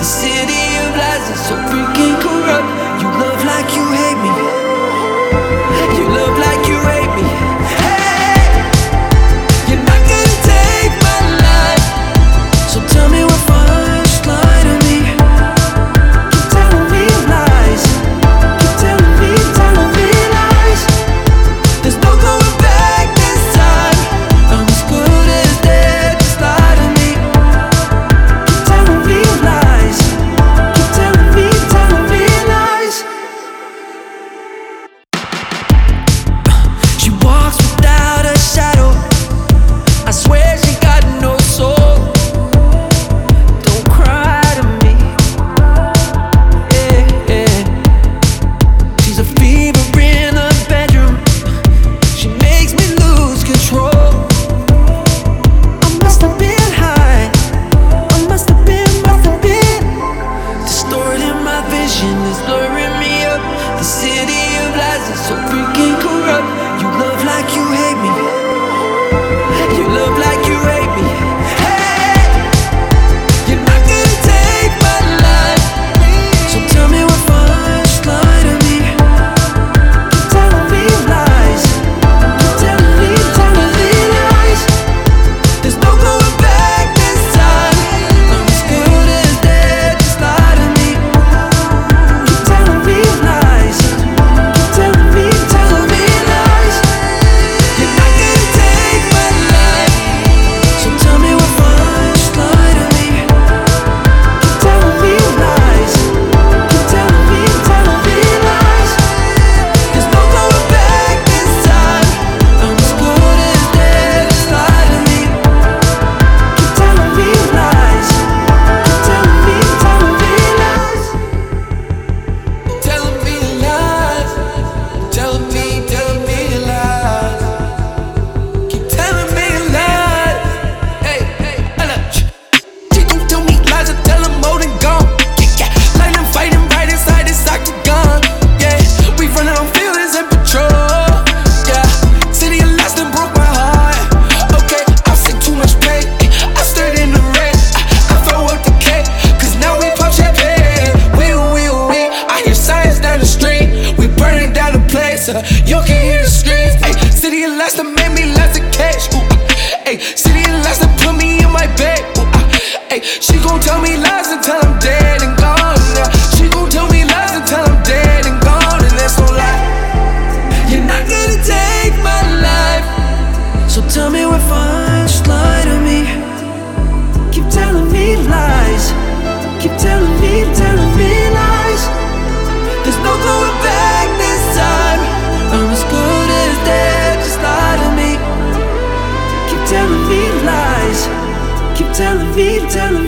The city of lies is so freaking corrupt. You love like you hate me. You love like you hate me. Hey, you're not gonna take my life. So tell me what first lie to me. Keep telling me lies. Keep telling me lies. There's no going back this time. I'm as good as dead, just lie to me. Keep telling me lies. Keep telling me lies. She walks without a shadow. I swear she got no soul. Don't cry to me. Yeah, yeah. She's a fever in the bedroom. She makes me lose control. I must have been high. I must have been distorting my vision, is blurring me up. The city of lies is so freaking corrupt. You love like you hate me. You love like you hate me. Hey, you're not gonna take my life. So tell me what first lie to me. Keep telling me lies. Keep telling me lies. There's no going back this time. I'm as good as dead, just lie to me. Keep telling me lies. Keep telling me lies. You're not gonna take my life. So tell me what first lie to me. Keep telling me lies. Keep telling me lies. There's no going back this time. I'm as good as dead, just lie to me. Keep telling me lies. Keep telling me lies. Telling me lies. Telling me lies. Keep telling me lies. Hey, hold up. She gon' tell me lies, I tell her more than gone. Yeah, like I'm fighting right inside this octagon. Yeah, we running on feelings and patrol. Yeah, city of lies done broke my heart. Okay, I've seen too much pain. I stirred in the rain. I throw up the cake, cause now we pop champagne. We. I hear sirens down the street. We burning down the place. You can hear the screams. Ay, city of lies that made me last the cash. Ay, city of lies that put me in my bed. Ay, she gon' tell me lies until I'm dead and gone. Yeah, she gon' tell me lies until I'm dead and gone, and that's no lie. You're not gonna take my life. So tell me what first lie to me. Keep telling me lies. Keep telling me lies. There's no going back this time. I'm as good as dead, just lie to me. Keep telling me lies. Keep telling me